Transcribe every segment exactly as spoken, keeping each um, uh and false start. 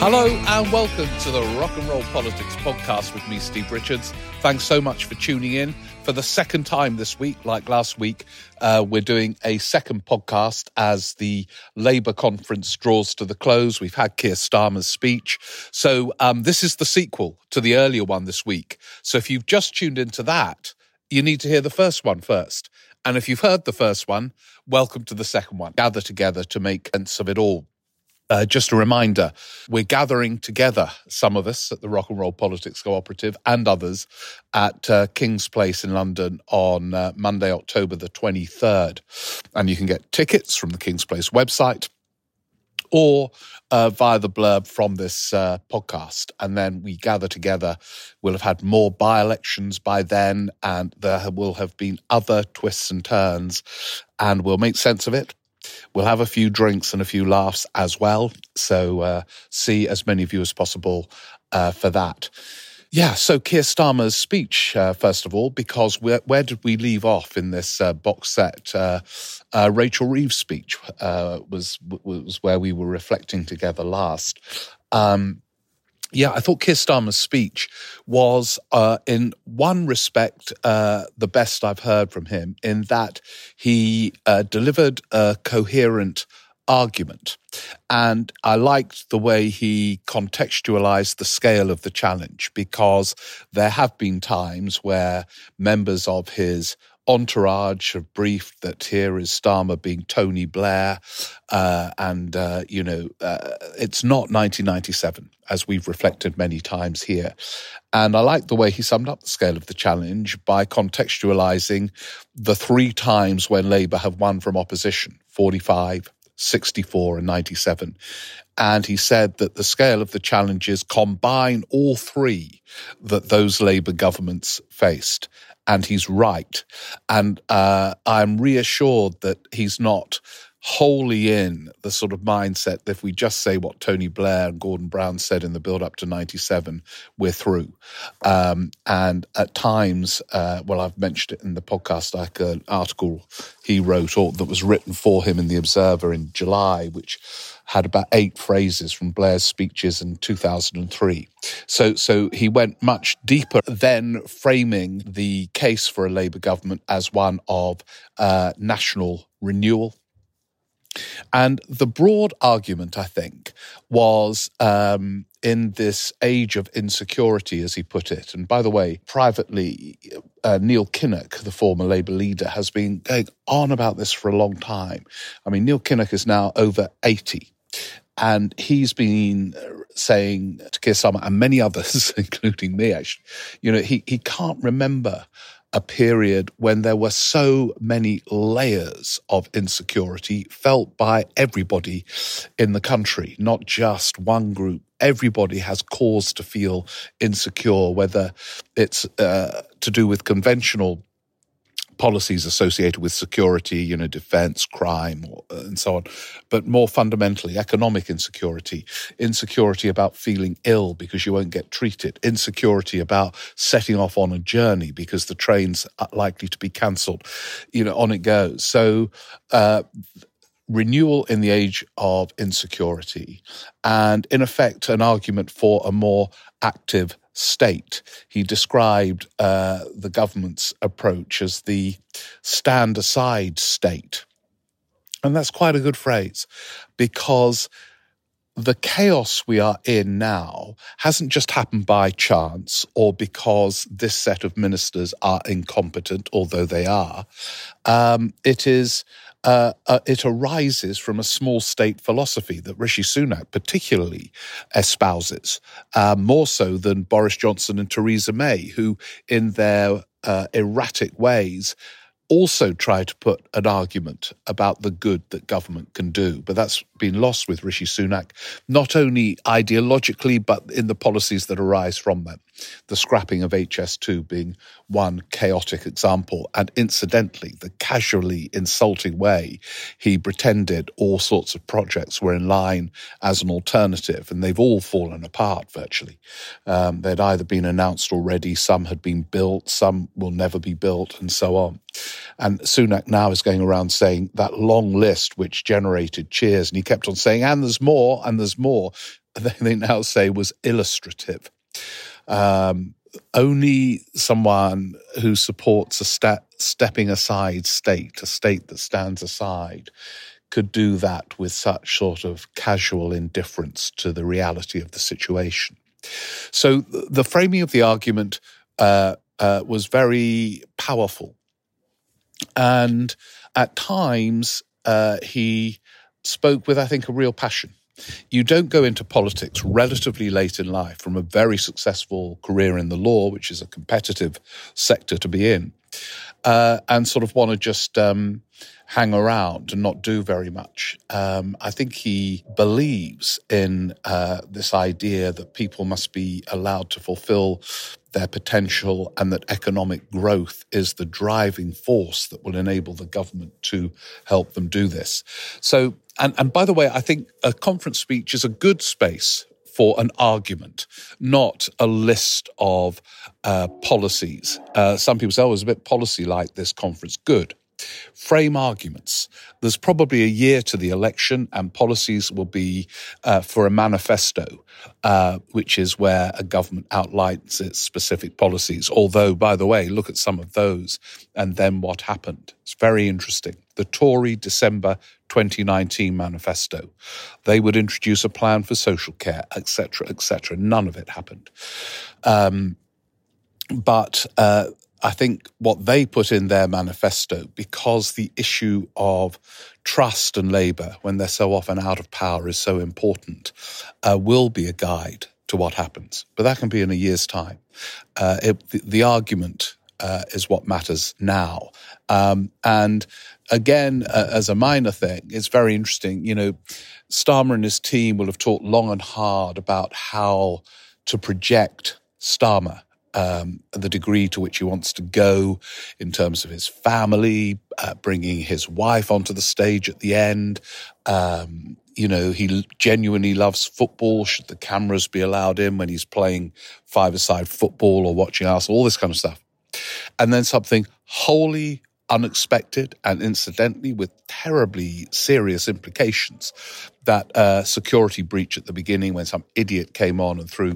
Hello and welcome to the Rock and Roll Politics podcast with me, Steve Richards. Thanks so much for tuning in. For the second time this week, like last week, uh, we're doing a second podcast as the Labour conference draws to the close. We've had Keir Starmer's speech. So um, this is the sequel to the earlier one this week. So if you've just tuned into that, you need to hear the first one first. And if you've heard the first one, welcome to the second one. Gather together to make sense of it all. Uh, just a reminder, we're gathering together, some of us at the Rock and Roll Politics Cooperative and others at uh, King's Place in London on uh, Monday, October the twenty-third. And you can get tickets from the King's Place website or uh, via the blurb from this uh, podcast. And then we gather together. We'll have had more by-elections by then, and there will have been other twists and turns, and we'll make sense of it. We'll have a few drinks and a few laughs as well. So uh, see as many of you as possible uh, for that. Yeah, so Keir Starmer's speech, uh, first of all, because where, where did we leave off in this uh, box set? Uh, uh, Rachel Reeves' speech uh, was was where we were reflecting together last. Um Yeah, I thought Keir Starmer's speech was, uh, in one respect, uh, the best I've heard from him, in that he uh, delivered a coherent argument. And I liked the way he contextualized the scale of the challenge, because there have been times where members of his entourage have briefed that here is Starmer being Tony Blair, uh, and, uh, you know, uh, it's not nineteen ninety-seven, as we've reflected many times here. And I like the way he summed up the scale of the challenge by contextualizing the three times when Labour have won from opposition, forty-five, sixty-four and ninety-seven. And he said that the scale of the challenges combine all three that those Labour governments faced. And he's right. And uh, I'm reassured that he's not wholly in the sort of mindset that if we just say what Tony Blair and Gordon Brown said in the build-up to ninety-seven, we're through. Um, and at times, uh, well, I've mentioned it in the podcast, like an article he wrote or that was written for him in The Observer in July, which had about eight phrases from Blair's speeches in two thousand three. So so he went much deeper than framing the case for a Labour government as one of uh, national renewal. And the broad argument, I think, was um, in this age of insecurity, as he put it. And by the way, privately, uh, Neil Kinnock, the former Labour leader, has been going on about this for a long time. I mean, Neil Kinnock is now over eighty. And he's been saying to Keir Starmer and many others, including me, actually, you know, he, he can't remember a period when there were so many layers of insecurity felt by everybody in the country, not just one group. Everybody has cause to feel insecure, whether it's uh, to do with conventional policies associated with security, you know, defense, crime, or, and so on. But more fundamentally, economic insecurity, insecurity about feeling ill because you won't get treated, insecurity about setting off on a journey because the train's likely to be cancelled. You know, on it goes. So, uh, renewal in the age of insecurity, and in effect, an argument for a more active state. He described uh, the government's approach as the stand-aside state. And that's quite a good phrase, because the chaos we are in now hasn't just happened by chance or because this set of ministers are incompetent, although they are. Um, it is Uh, uh, it arises from a small state philosophy that Rishi Sunak particularly espouses, uh, more so than Boris Johnson and Theresa May, who in their uh, erratic ways also try to put an argument about the good that government can do. But that's been lost with Rishi Sunak, not only ideologically, but in the policies that arise from them. The scrapping of H S two being one chaotic example. And incidentally, the casually insulting way he pretended all sorts of projects were in line as an alternative, and they've all fallen apart virtually. Um, they'd either been announced already, some had been built, some will never be built, and so on. And Sunak now is going around saying that long list which generated cheers, and he kept on saying, and there's more, and there's more, they now say was illustrative. Um, only someone who supports a step, stepping aside state, a state that stands aside, could do that with such sort of casual indifference to the reality of the situation. So the framing of the argument uh, uh, was very powerful. And at times, uh, he spoke with, I think, a real passion. You don't go into politics relatively late in life from a very successful career in the law, which is a competitive sector to be in, uh, and sort of want to just um, hang around and not do very much. Um, I think he believes in uh, this idea that people must be allowed to fulfill their potential and that economic growth is the driving force that will enable the government to help them do this. So, and, and by the way, I think a conference speech is a good space for an argument, not a list of uh, policies. Uh, some people say, oh, it was a bit policy-like this conference. Good. Frame arguments. There's probably a year to the election, and policies will be uh, for a manifesto, uh, which is where a government outlines its specific policies. Although, by the way, look at some of those and then what happened. It's very interesting. The Tory December twenty nineteen manifesto. They would introduce a plan for social care, et cetera, et cetera. None of it happened. Um, but uh, I think what they put in their manifesto, because the issue of trust and Labour, when they're so often out of power, is so important, uh, will be a guide to what happens. But that can be in a year's time. Uh, it, the, the argument uh, is what matters now. Um, and again, uh, as a minor thing, it's very interesting. You know, Starmer and his team will have talked long and hard about how to project Starmer, um, the degree to which he wants to go in terms of his family, uh, bringing his wife onto the stage at the end. Um, you know, he genuinely loves football. Should the cameras be allowed in when he's playing five-a-side football or watching Arsenal, all this kind of stuff. And then something wholly unexpected and incidentally with terribly serious implications, that uh, security breach at the beginning when some idiot came on and threw,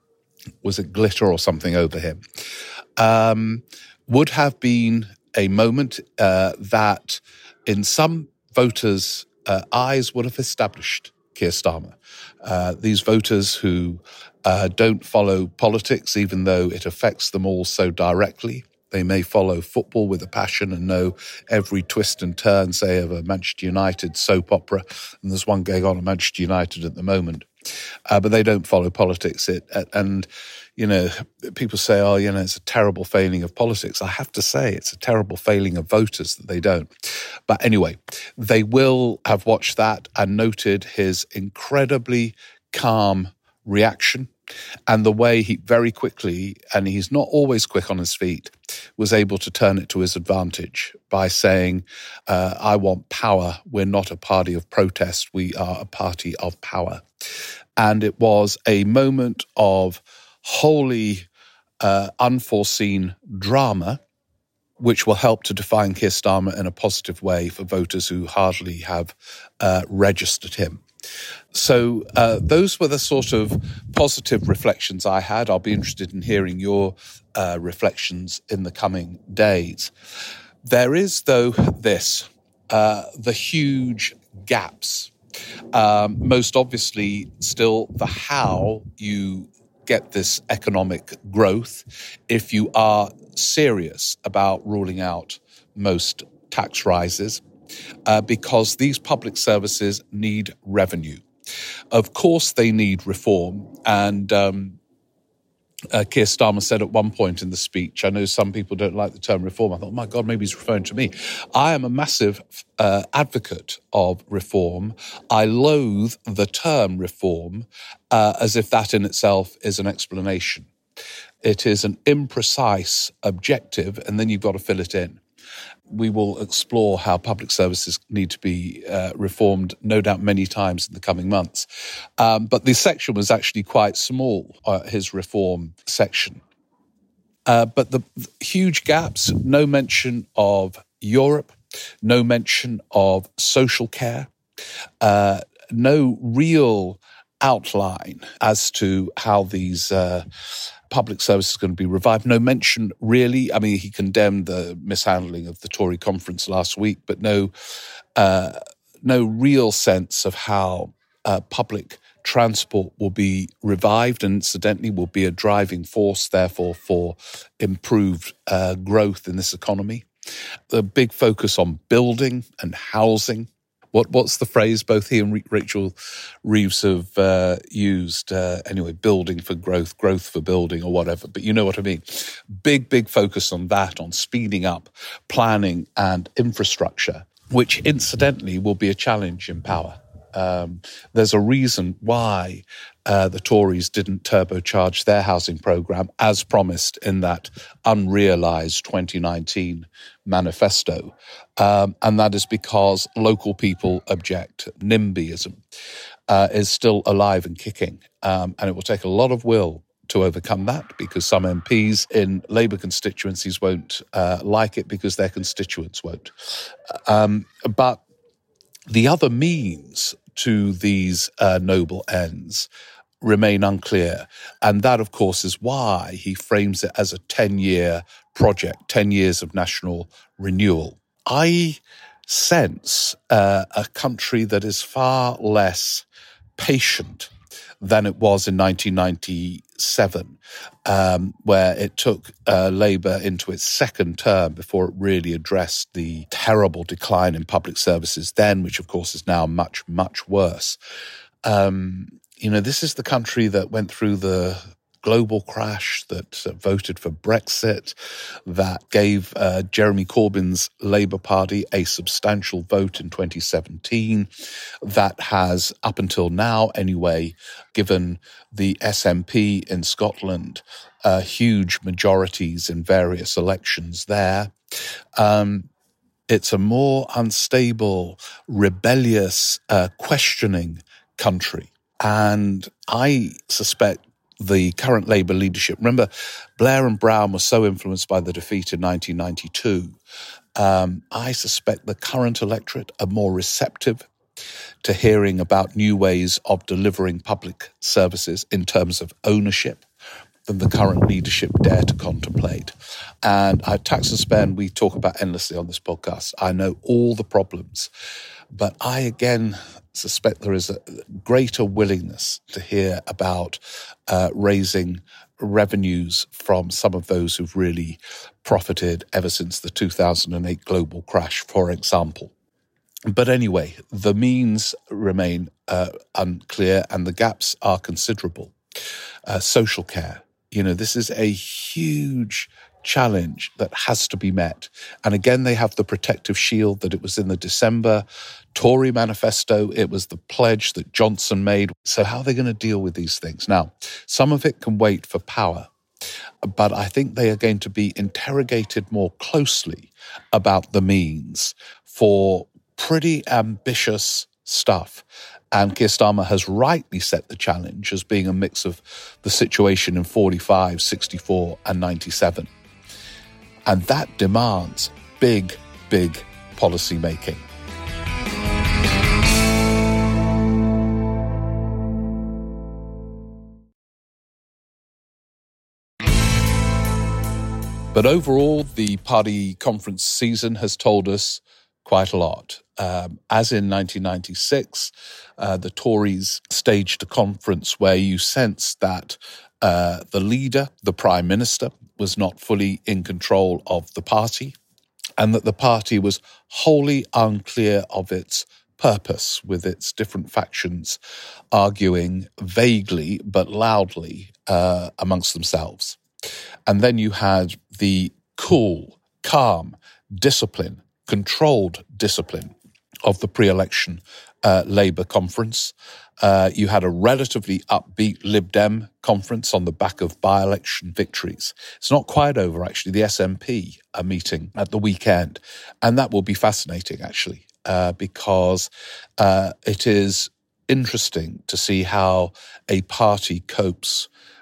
was it glitter or something over him, um, would have been a moment uh, that in some voters' uh, eyes would have established Keir Starmer. Uh, these voters who uh, don't follow politics, even though it affects them all so directly. They may follow football with a passion and know every twist and turn, say, of a Manchester United soap opera. And there's one going on at Manchester United at the moment. Uh, but they don't follow politics. It, and, you know, people say, oh, you know, it's a terrible failing of politics. I have to say it's a terrible failing of voters that they don't. But anyway, they will have watched that and noted his incredibly calm reaction and the way he very quickly, and he's not always quick on his feet, was able to turn it to his advantage by saying, uh, I want power. We're not a party of protest. We are a party of power. And it was a moment of wholly uh, unforeseen drama, which will help to define Keir Starmer in a positive way for voters who hardly have uh, registered him. So uh, those were the sort of positive reflections I had. I'll be interested in hearing your uh, reflections in the coming days. There is, though, this, uh, the huge gaps. Um, most obviously, still the how you get this economic growth if you are serious about ruling out most tax rises, uh, because these public services need revenue. Of course, they need reform. And um, uh, Keir Starmer said at one point in the speech, I know some people don't like the term reform. I thought, oh my God, maybe he's referring to me. I am a massive uh, advocate of reform. I loathe the term reform uh, as if that in itself is an explanation. It is an imprecise objective, and then you've got to fill it in. We will explore how public services need to be uh, reformed, no doubt many times in the coming months. Um, but this section was actually quite small, uh, his reform section. Uh, but the, the huge gaps, no mention of Europe, no mention of social care, uh, no real outline as to how these uh, public services are going to be revived. No mention, really. I mean, he condemned the mishandling of the Tory conference last week, but no, uh, no real sense of how uh, public transport will be revived and incidentally will be a driving force, therefore, for improved uh, growth in this economy. The big focus on building and housing. What What's the phrase both he and Rachel Reeves have uh, used? Uh, anyway, building for growth, growth for building or whatever. But you know what I mean. Big, big focus on that, on speeding up planning and infrastructure, which incidentally will be a challenge in power. Um, there's a reason why uh, the Tories didn't turbocharge their housing programme as promised in that unrealised twenty nineteen manifesto. Um, and that is because local people object. NIMBYism uh, is still alive and kicking. Um, and it will take a lot of will to overcome that because some M Ps in Labour constituencies won't uh, like it because their constituents won't. Um, but the other means to these uh, noble ends remain unclear. And that, of course, is why he frames it as a ten-year project, ten years of national renewal. I sense uh, a country that is far less patient than it was in nineteen ninety-seven, um, where it took uh, Labour into its second term before it really addressed the terrible decline in public services then, which of course is now much, much worse. Um, you know, this is the country that went through the global crash, that uh, voted for Brexit, that gave uh, Jeremy Corbyn's Labour Party a substantial vote in twenty seventeen, that has, up until now anyway, given the S N P in Scotland uh, huge majorities in various elections there. Um, it's a more unstable, rebellious, uh, questioning country. And I suspect the current Labour leadership, remember, Blair and Brown were so influenced by the defeat in nineteen ninety-two. Um, I suspect the current electorate are more receptive to hearing about new ways of delivering public services in terms of ownership than the current leadership dare to contemplate. And uh, tax and spend, we talk about endlessly on this podcast. I know all the problems, but I again suspect there is a greater willingness to hear about uh, raising revenues from some of those who've really profited ever since the two thousand eight global crash, for example. But anyway, the means remain uh, unclear and the gaps are considerable. Uh, social care, you know, this is a huge challenge that has to be met. And again, they have the protective shield that it was in the December Tory manifesto. It was the pledge that Johnson made. So how are they going to deal with these things? Now, some of it can wait for power, but I think they are going to be interrogated more closely about the means for pretty ambitious stuff. And Keir Starmer has rightly set the challenge as being a mix of the situation in forty-five, sixty-four and ninety-seven. And that demands big, big policy making. But overall, the party conference season has told us quite a lot. Um, as in nineteen ninety-six, uh, the Tories staged a conference where you sensed that uh, the leader, the Prime Minister, was not fully in control of the party, and that the party was wholly unclear of its purpose, with its different factions arguing vaguely but loudly uh, amongst themselves. And then you had the cool, calm, discipline, controlled discipline of the pre-election uh, Labour conference. Uh, you had a relatively upbeat Lib Dem conference on the back of by-election victories. It's not quite over, actually. The S N P are meeting at the weekend, and that will be fascinating, actually, uh, because uh, it is interesting to see how a party copes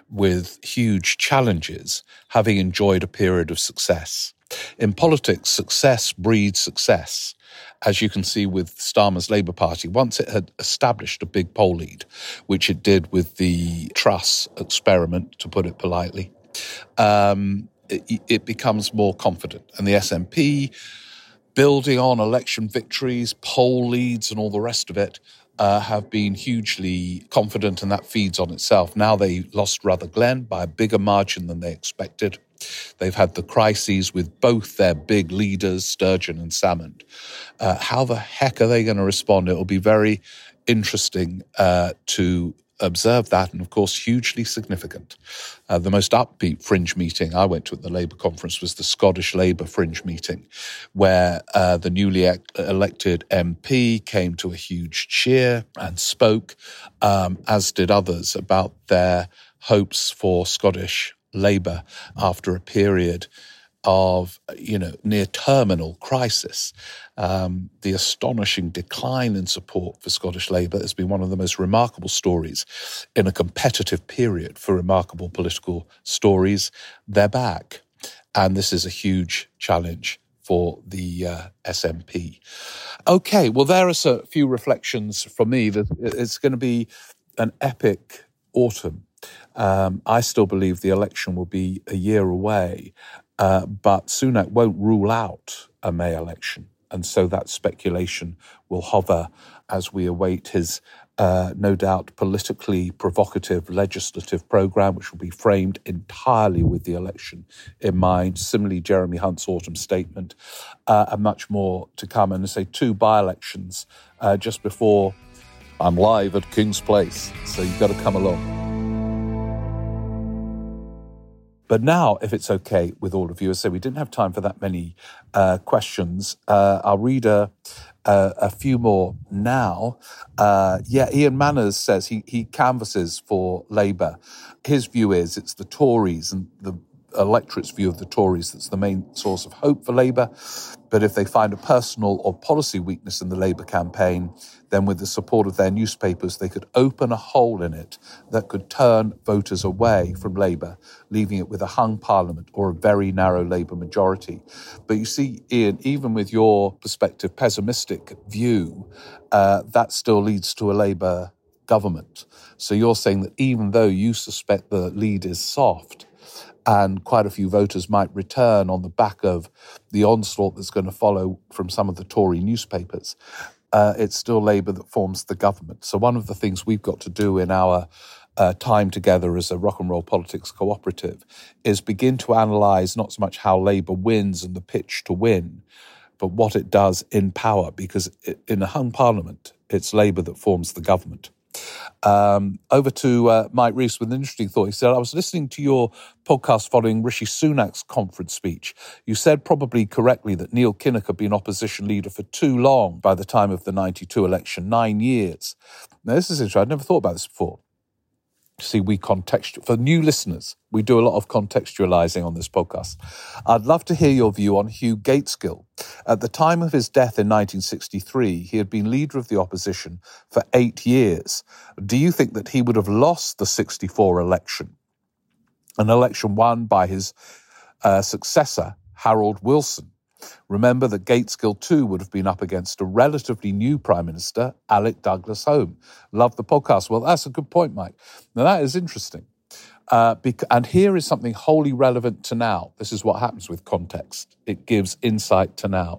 with huge challenges, having enjoyed a period of success. In politics, success breeds success. As you can see with Starmer's Labour Party, once it had established a big poll lead, which it did with the Truss experiment, to put it politely, um, it, it becomes more confident. And the S N P, building on election victories, poll leads and all the rest of it, uh, have been hugely confident, and that feeds on itself. Now they lost Rutherglen by a bigger margin than they expected. They've had the crises with both their big leaders, Sturgeon and Salmond. Uh, how the heck are they going to respond? It will be very interesting uh, to observe that, and of course hugely significant. Uh, the most upbeat fringe meeting I went to at the Labour conference was the Scottish Labour fringe meeting, where uh, the newly e- elected M P came to a huge cheer and spoke, um, as did others, about their hopes for Scottish Labour after a period of, you know, near terminal crisis. Um, the astonishing decline in support for Scottish Labour has been one of the most remarkable stories in a competitive period for remarkable political stories. They're back. And this is a huge challenge for the uh, S N P. Okay, well, there are a few reflections from me. It's going to be an epic autumn. Um, I still believe the election will be a year away, uh, but Sunak won't rule out a May election. And so that speculation will hover as we await his, uh, no doubt, politically provocative legislative programme, which will be framed entirely with the election in mind. Similarly, Jeremy Hunt's autumn statement, uh, and much more to come. And say two by-elections uh, just before I'm live at King's Place. So you've got to come along. But now, if it's okay with all of you, as I say, we didn't have time for that many uh, questions. Uh, I'll read a, a, a few more now. Uh, yeah, Ian Manners says he, he canvasses for Labour. His view is it's the Tories and the electorate's view of the Tories that's the main source of hope for Labour. But if they find a personal or policy weakness in the Labour campaign, then with the support of their newspapers, they could open a hole in it that could turn voters away from Labour, leaving it with a hung parliament or a very narrow Labour majority. But you see, Ian, even with your perspective, pessimistic view, uh, that still leads to a Labour government. So you're saying that even though you suspect the lead is soft, and quite a few voters might return on the back of the onslaught that's going to follow from some of the Tory newspapers, uh, it's still Labour that forms the government. So one of the things we've got to do in our uh, time together as a rock and roll politics cooperative is begin to analyse not so much how Labour wins and the pitch to win, but what it does in power, because in a hung parliament, it's Labour that forms the government. Um, over to uh, Mike Rees with an interesting thought. He said, I was listening to your podcast following Rishi Sunak's conference speech. You said probably correctly that Neil Kinnock had been opposition leader for too long by the time of the ninety-two election, nine years. Now, this is interesting. I'd never thought about this before. See, we contextual for new listeners. We do a lot of contextualizing on this podcast. I'd love to hear your view on Hugh Gaitskell. At the time of his death in nineteen sixty-three, he had been leader of the opposition for eight years. Do you think that he would have lost the sixty-four election, an election won by his uh, successor, Harold Wilson? Remember that Gaitskell too would have been up against a relatively new Prime Minister, Alec Douglas-Home. Love the podcast. Well, that's a good point, Mike. Now, that is interesting. Uh, bec- and here is something wholly relevant to now. This is what happens with context. It gives insight to now.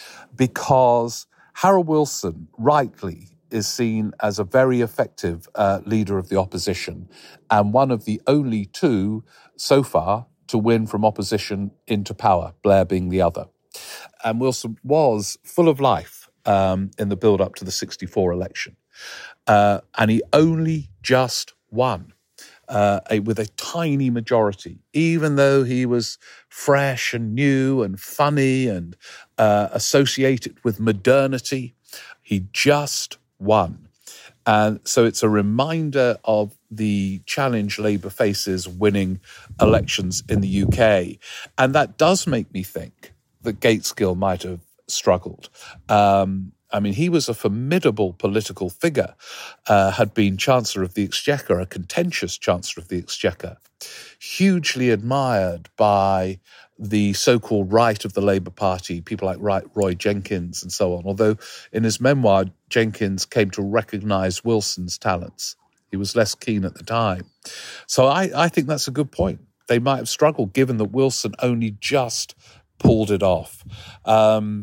Because Harold Wilson, rightly, is seen as a very effective uh, leader of the opposition and one of the only two so far to win from opposition into power, Blair being the other. And Wilson was full of life um, in the build-up to the sixty-four election. Uh, and he only just won uh, a, with a tiny majority, even though he was fresh and new and funny and uh, associated with modernity. He just won. And so it's a reminder of the challenge Labour faces winning elections in the U K. And that does make me think that Gaitskell might have struggled. Um, I mean, he was a formidable political figure, uh, had been Chancellor of the Exchequer, a contentious Chancellor of the Exchequer, hugely admired by the so-called right of the Labour Party, people like Roy Jenkins and so on, although in his memoir, Jenkins came to recognise Wilson's talents. He was less keen at the time. So I, I think that's a good point. They might have struggled, given that Wilson only just pulled it off. Um,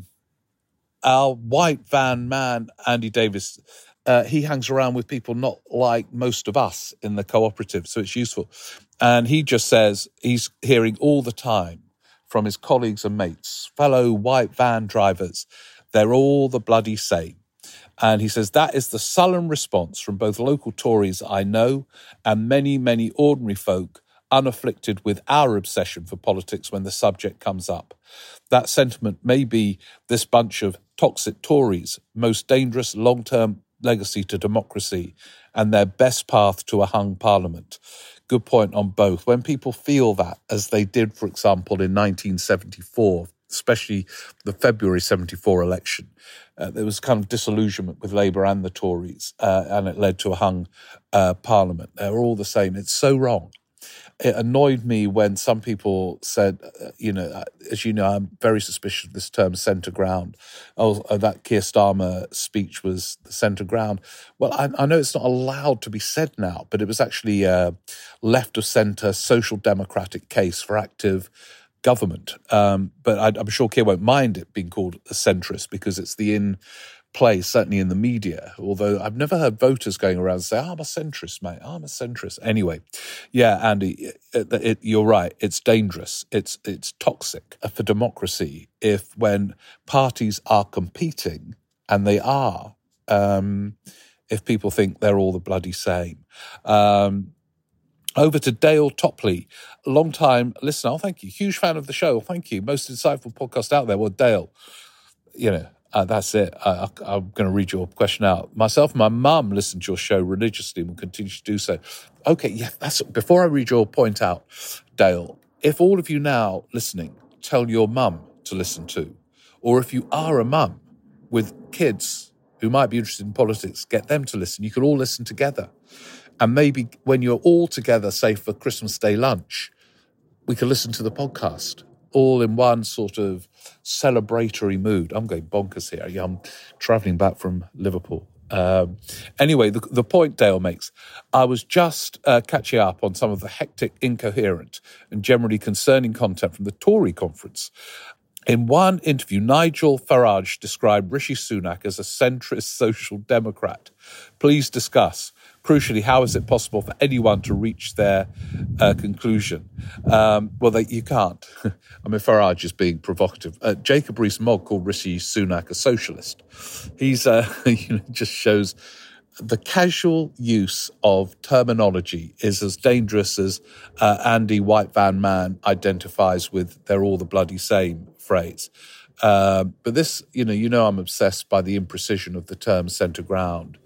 our white van man, Andy Davis, uh, he hangs around with people not like most of us in the cooperative, so it's useful. And he just says he's hearing all the time from his colleagues and mates, fellow white van drivers, they're all the bloody same. And he says that is the sullen response from both local Tories I know and many, many ordinary folk unafflicted with our obsession for politics when the subject comes up. That sentiment may be this bunch of toxic Tories' most dangerous long-term legacy to democracy and their best path to a hung parliament. Good point on both. When people feel that, as they did, for example, in nineteen seventy-four, especially the February seventy-four election, uh, there was kind of disillusionment with Labour and the Tories, uh, and it led to a hung uh, parliament. They were all the same. It's so wrong. It annoyed me when some people said, uh, you know, as you know, I'm very suspicious of this term centre ground. Oh, that Keir Starmer speech was the centre ground. Well, I, I know it's not allowed to be said now, but it was actually a left of centre social democratic case for active government. Um, but I, I'm sure Keir won't mind it being called a centrist because it's the in place, certainly in the media, although I've never heard voters going around and say, oh, I'm a centrist, mate, oh, I'm a centrist. Anyway, yeah, Andy, it, it, you're right. It's dangerous. It's it's toxic for democracy if when parties are competing, and they are, um, if people think they're all the bloody same. Um, over to Dale Topley, long time listener. Oh, thank you. Huge fan of the show. Thank you. Most insightful podcast out there. Well, Dale, you know, Uh, that's it. I, I, I'm going to read your question out. Myself and my mum listen to your show religiously and will continue to do so. Okay, yeah, that's before I read your point out, Dale, if all of you now listening tell your mum to listen to, or if you are a mum with kids who might be interested in politics, get them to listen. You could all listen together. And maybe when you're all together, say for Christmas Day lunch, we could listen to the podcast. All in one sort of celebratory mood. I'm going bonkers here. Yeah, I'm travelling back from Liverpool. Um, anyway, the, the point Dale makes, I was just uh, catching up on some of the hectic, incoherent and generally concerning content from the Tory conference. In one interview, Nigel Farage described Rishi Sunak as a centrist social democrat. Please discuss. Crucially, how is it possible for anyone to reach their uh, conclusion? Um, well, they, you can't. I mean, Farage is being provocative. Uh, Jacob Rees-Mogg called Rishi Sunak a socialist. He's uh, you know, just shows the casual use of terminology is as dangerous as uh, Andy White Van Man identifies with "they're all the bloody same" phrase. Uh, but this, you know, you know, I'm obsessed by the imprecision of the term centre ground.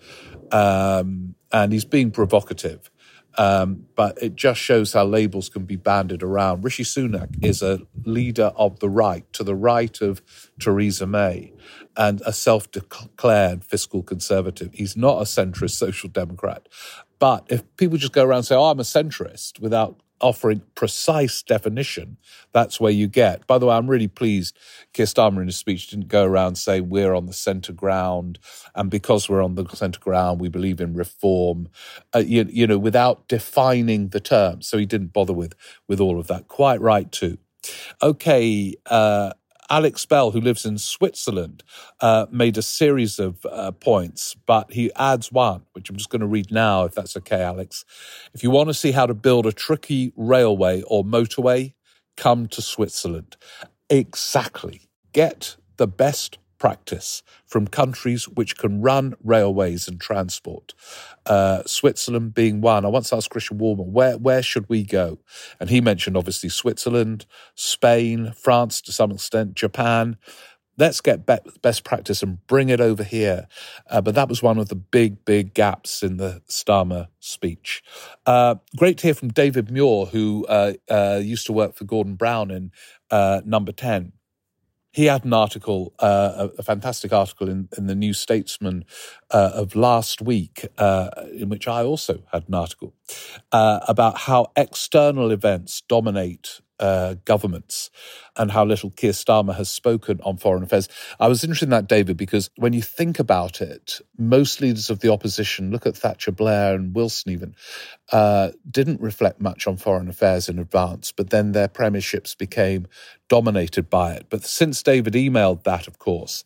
Um, and he's being provocative. Um, but it just shows how labels can be banded around. Rishi Sunak is a leader of the right, to the right of Theresa May, and a self-declared fiscal conservative. He's not a centrist social democrat. But if people just go around and say, oh, I'm a centrist, without offering precise definition, that's where you get. By the way, I'm really pleased Keir Starmer in his speech didn't go around saying we're on the centre ground, and because we're on the centre ground, we believe in reform, uh, you, you know, without defining the term. So he didn't bother with, with all of that. Quite right, too. Okay, uh, Alex Bell, who lives in Switzerland, uh, made a series of uh, points, but he adds one, which I'm just going to read now, if that's okay, Alex. If you want to see how to build a tricky railway or motorway, come to Switzerland. Exactly. Get the best practice from countries which can run railways and transport. Uh, Switzerland being one. I once asked Christian Warman, where, where should we go? And he mentioned, obviously, Switzerland, Spain, France to some extent, Japan. Let's get be- best practice and bring it over here. Uh, but that was one of the big, big gaps in the Starmer speech. Uh, great to hear from David Muir, who uh, uh, used to work for Gordon Brown in uh, Number ten. He had an article, uh, a, a fantastic article in, in the New Statesman uh, of last week, uh, in which I also had an article, uh, about how external events dominate uh, governments and how little Keir Starmer has spoken on foreign affairs. I was interested in that, David, because when you think about it, most leaders of the opposition, look at Thatcher, Blair and Wilson even, uh, didn't reflect much on foreign affairs in advance, but then their premierships became dominated by it. But since David emailed that, of course,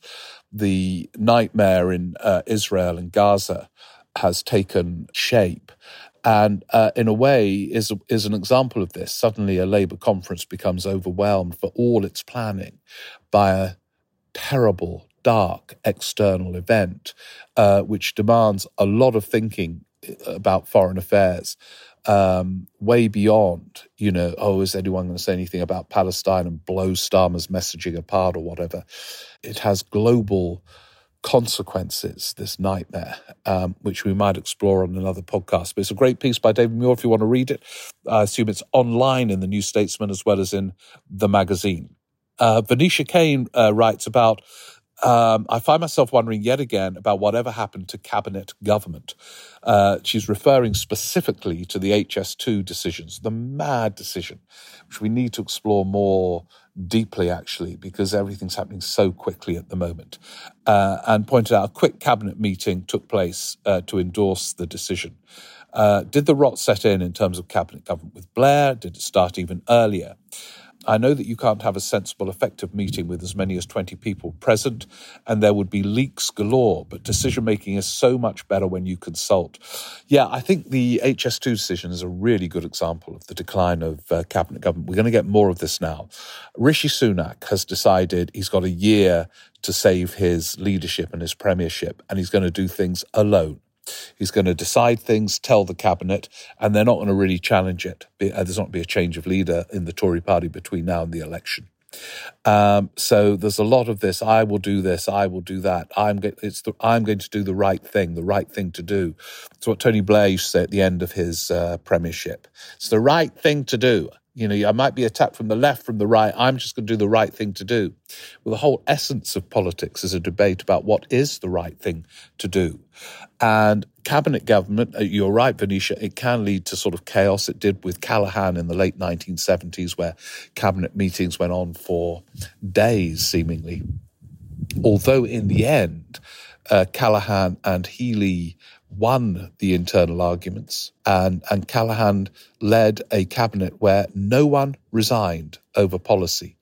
the nightmare in uh, Israel and Gaza has taken shape. And uh, in a way is is an example of this. Suddenly a Labour conference becomes overwhelmed for all its planning by a terrible, dark external event, uh, which demands a lot of thinking about foreign affairs, um, way beyond, you know, oh, is anyone going to say anything about Palestine and blow Starmer's messaging apart or whatever? It has global consequences, this nightmare, um, which we might explore on another podcast. But it's a great piece by David Muir if you want to read it. I assume it's online in the New Statesman as well as in the magazine. Uh, Venetia Kane uh, writes about, um, I find myself wondering yet again about whatever happened to cabinet government. Uh, she's referring specifically to the H S two decisions, the mad decision, which we need to explore more deeply, actually, because everything's happening so quickly at the moment, uh, and pointed out a quick cabinet meeting took place uh, to endorse the decision. Uh, did the rot set in in terms of cabinet government with Blair? Did it start even earlier? I know that you can't have a sensible, effective meeting with as many as twenty people present, and there would be leaks galore, but decision-making is so much better when you consult. Yeah, I think the H S two decision is a really good example of the decline of uh, cabinet government. We're going to get more of this now. Rishi Sunak has decided he's got a year to save his leadership and his premiership, and he's going to do things alone. He's going to decide things, tell the cabinet, and they're not going to really challenge it. There's not going to be a change of leader in the Tory party between now and the election. Um, so there's a lot of this. I will do this. I will do that. I'm going. It's the, I'm going to do the right thing. The right thing to do. It's what Tony Blair used to say at the end of his uh, premiership. It's the right thing to do. You know, I might be attacked from the left, from the right. I'm just going to do the right thing to do. Well, the whole essence of politics is a debate about what is the right thing to do. And cabinet government, you're right, Venetia, it can lead to sort of chaos. It did with Callaghan in the late nineteen seventies, where cabinet meetings went on for days, seemingly. Although in the end, uh, Callaghan and Healey won the internal arguments, and, and Callaghan led a cabinet where no one resigned over policy.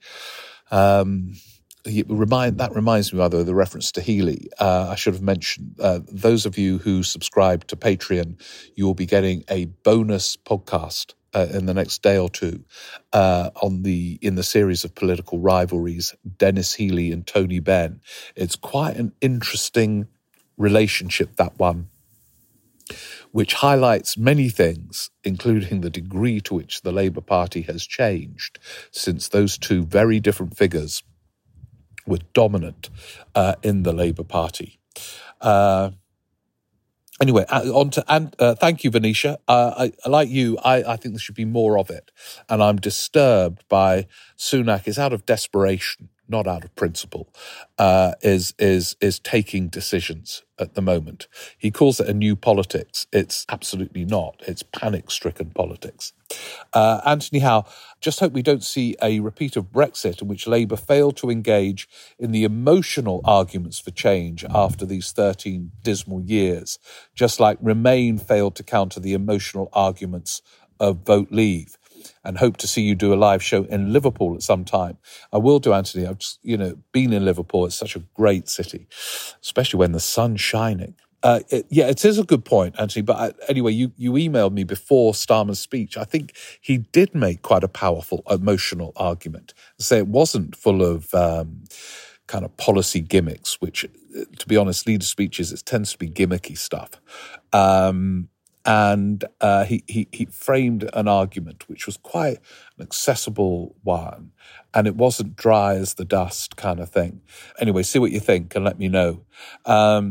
Um, remind, that reminds me, by the way, the reference to Healey. Uh, I should have mentioned, uh, those of you who subscribe to Patreon, you will be getting a bonus podcast uh, in the next day or two uh, on the in the series of political rivalries, Dennis Healey and Tony Benn. It's quite an interesting relationship, that one, which highlights many things, including the degree to which the Labour Party has changed since those two very different figures were dominant uh, in the Labour Party. Uh, anyway, on to, and uh, thank you, Venetia. Uh, I, like you, I, I think there should be more of it. And I'm disturbed by Sunak is out of desperation, not out of principle, uh, is is is taking decisions at the moment. He calls it a new politics. It's absolutely not. It's panic-stricken politics. Uh, Anthony Howe, just hope we don't see a repeat of Brexit in which Labour failed to engage in the emotional arguments for change after these thirteen dismal years, just like Remain failed to counter the emotional arguments of Vote Leave. And hope to see you do a live show in Liverpool at some time. I will do, Anthony. I've just, you know, been in Liverpool. It's such a great city, especially when the sun's shining. Uh, it, yeah, it is a good point, Anthony. But I, anyway, you, you emailed me before Starmer's speech. I think he did make quite a powerful emotional argument. Say it wasn't full of um, kind of policy gimmicks, which, to be honest, leader speeches, it tends to be gimmicky stuff. Um And uh, he, he he framed an argument which was quite an accessible one, and it wasn't dry as the dust kind of thing. Anyway, see what you think and let me know. Um,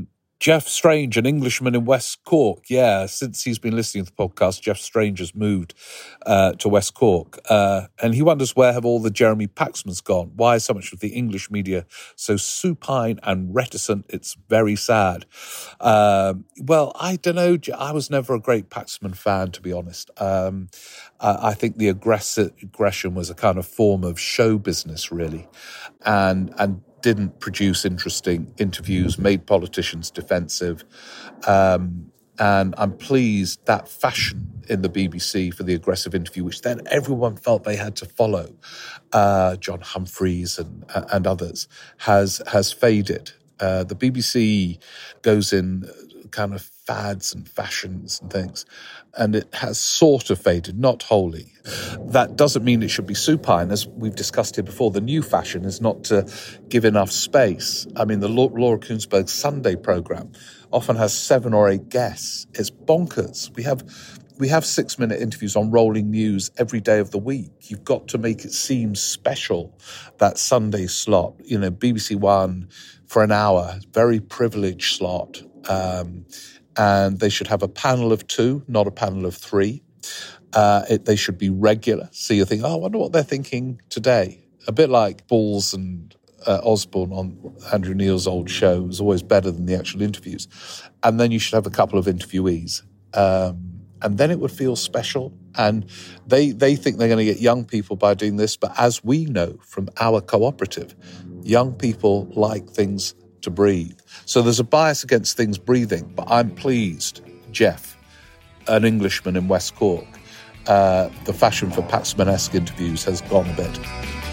Jeff Strange, an Englishman in West Cork. Yeah, since he's been listening to the podcast, Jeff Strange has moved uh, to West Cork. Uh, and he wonders, where have all the Jeremy Paxmans gone? Why is so much of the English media so supine and reticent? It's very sad. Um, well, I don't know. I was never a great Paxman fan, to be honest. Um, I, I think the aggressive aggression was a kind of form of show business, really. And, and, didn't produce interesting interviews, made politicians defensive. Um, and I'm pleased that fashion in the B B C for the aggressive interview, which then everyone felt they had to follow, uh, John Humphreys and and others, has has faded. Uh, the B B C goes in kind of fads and fashions and things, and it has sort of faded, not wholly. That doesn't mean it should be supine. As we've discussed here before, the new fashion is not to give enough space. I mean, the Laura Kuenssberg Sunday programme often has seven or eight guests. It's bonkers. We have we have six-minute interviews on rolling news every day of the week. You've got to make it seem special, that Sunday slot. You know, B B C One for an hour, very privileged slot. Um, and they should have a panel of two, not a panel of three. Uh, it, they should be regular. So you think, oh, I wonder what they're thinking today. A bit like Balls and uh, Osborne on Andrew Neil's old show. It was always better than the actual interviews. And then you should have a couple of interviewees. Um, and then it would feel special. And they, they think they're going to get young people by doing this. But as we know from our cooperative, young people like things to breathe. So there's a bias against things breathing, but I'm pleased, Jeff, an Englishman in West Cork, uh, the fashion for Paxman-esque interviews has gone a bit.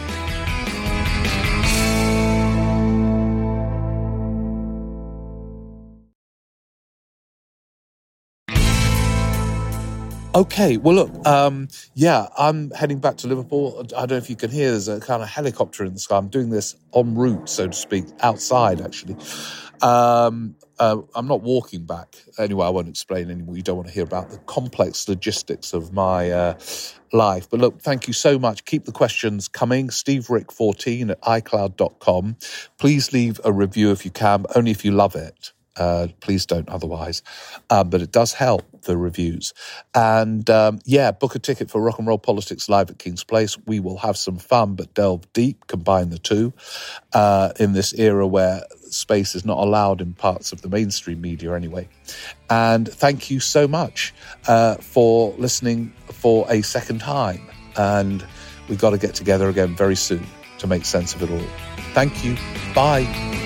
Okay, well, look, um, yeah, I'm heading back to Liverpool. I don't know if you can hear, there's a kind of helicopter in the sky. I'm doing this en route, so to speak, outside, actually. Um, uh, I'm not walking back. Anyway, I won't explain anymore. You don't want to hear about the complex logistics of my uh, life. But look, thank you so much. Keep the questions coming. Steve Rick fourteen at i cloud dot com. Please leave a review if you can, but only if you love it. Uh, please don't otherwise. Um, but it does help, the reviews. And um, yeah, book a ticket for Rock and Roll Politics live at King's Place. We will have some fun, but delve deep, combine the two uh, in this era where space is not allowed in parts of the mainstream media anyway. And thank you so much uh, for listening for a second time. And we've got to get together again very soon to make sense of it all. Thank you. Bye.